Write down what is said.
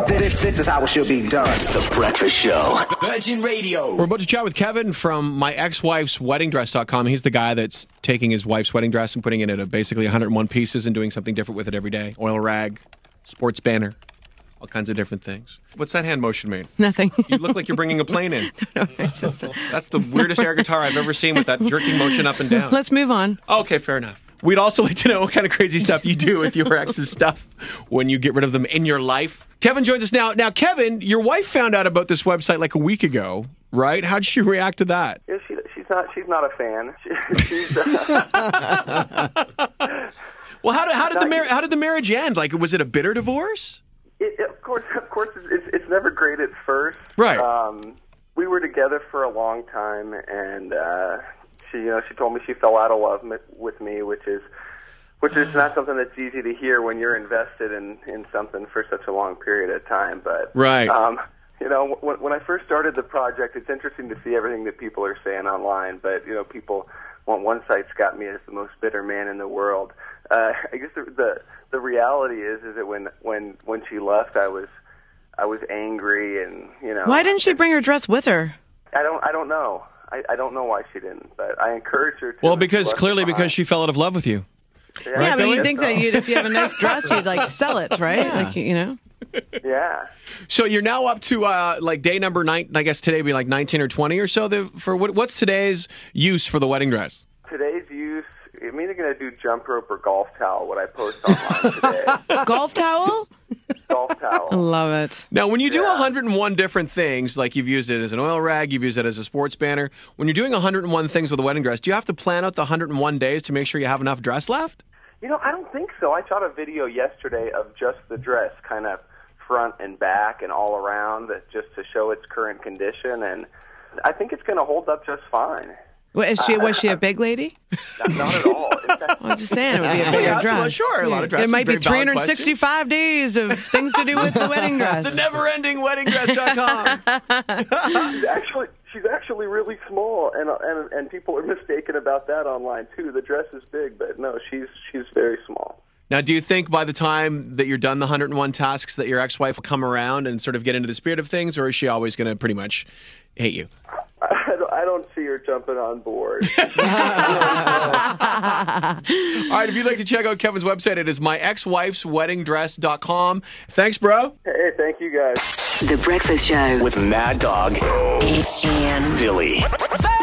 This is how it should be done. The Breakfast Show. Virgin Radio. We're about to chat with Kevin from myexwifesweddingdress.com. He's the guy that's taking his wife's wedding dress and putting it into basically 101 pieces and doing something different with it every day. Oil rag, sports banner, all kinds of different things. What's that hand motion mean? Nothing. You look like you're bringing a plane in. No, it's just, That's the weirdest air guitar I've ever seen with that jerking motion up and down. let's move on. Okay, fair enough. We'd also like to know what kind of crazy stuff you do with your ex's stuff when you get rid of them in your life. Kevin joins us now. Now, Kevin, your wife found out about this website like a week ago, right? How'd she react to that? Yeah, she's not a fan. Well, how did the marriage end? Like, was it a bitter divorce? Of course, it's never great at first. Right. We were together for a long time, and she told me she fell out of love with me, which is not something that's easy to hear when you're invested in something for such a long period of time. But right. When I first started the project, it's interesting to see everything that people are saying online. But people, one site's got me as the most bitter man in the world. I guess the reality is that when she left, I was angry, and Why didn't she bring her dress with her? I don't know. I don't know why she didn't, but I encouraged her to. Well, because she fell out of love with you. Yeah, but you'd think that if you have a nice dress, you'd sell it, right? Yeah. Yeah. So you're now up to day number 9. I guess today would be like 19 or 20 or so. What's today's use for the wedding dress? Today's use. I'm either going to do jump rope or golf towel, what I post online today. Golf towel? Golf towel. I love it. Now, when you do 101 different things, like you've used it as an oil rag, you've used it as a sports banner, when you're doing 101 things with a wedding dress, do you have to plan out the 101 days to make sure you have enough dress left? I don't think so. I shot a video yesterday of just the dress, kind of front and back and all around, just to show its current condition, and I think it's going to hold up just fine. Was she a big lady? Not at all. I'm just saying it would be a bigger dress. Sure, a lot of dress. It might be 365 days of things to do with the wedding dress. The never-ending weddingdress.com. She's actually really small, and people are mistaken about that online too. The dress is big, but no, she's very small. Now, do you think by the time that you're done the 101 tasks that your ex-wife will come around and sort of get into the spirit of things, or is she always going to pretty much hate you? I don't see her jumping on board. All right, if you'd like to check out Kevin's website, it is myexwifesweddingdress.com. Thanks, bro. Hey, thank you guys. The Breakfast Show with Mad Dog and Billy.